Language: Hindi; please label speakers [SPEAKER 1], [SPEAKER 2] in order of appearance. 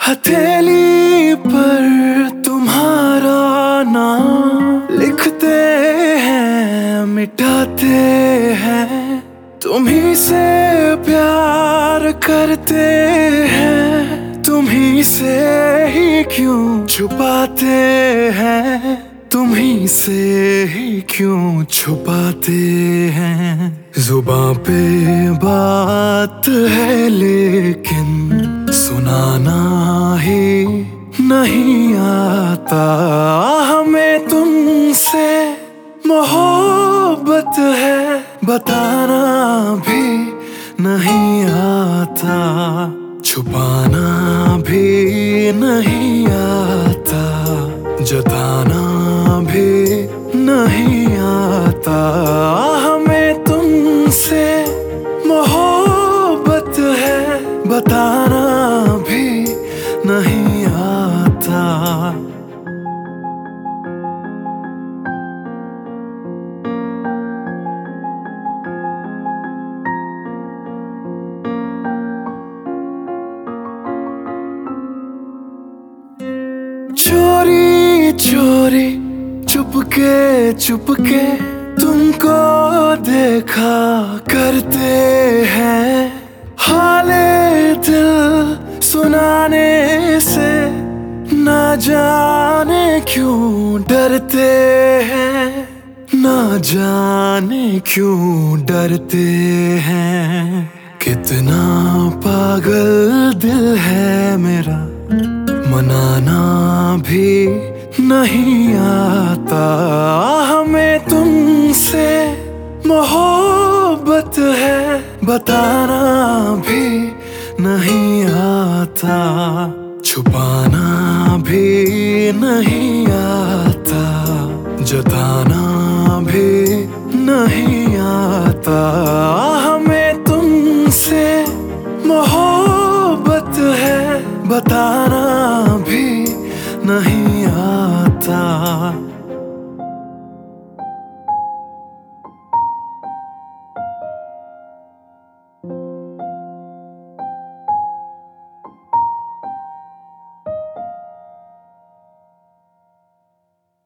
[SPEAKER 1] हथेली पर तुम्हारा नाम लिखते हैं, मिटाते हैं। तुम्ही से प्यार करते हैं, तुम्ही से ही क्यों छुपाते हैं, तुम्ही से ही क्यों छुपाते हैं। जुबां पे बात है लेकिन सुनाना ही नहीं आता। हमें तुमसे मोहब्बत है, बताना भी नहीं आता, छुपाना भी नहीं आता, जताना भी नहीं आता। हमें तुमसे मोहब्बत है, बताना भी नहीं आता। चोरी चोरी चुपके चुपके तुमको देखा करते हैं। हाले दिल सुनाने से ना जाने क्यों डरते हैं, ना जाने क्यों डरते हैं। कितना पागल दिल है मेरा, मनाना भी नहीं आता। हमें तुमसे मोहब्बत है, बताना भी नहीं आता, छुपाना भी नहीं आता, जताना भी नहीं आता। हमें तुमसे मोहब्बत है, बताना भी नहीं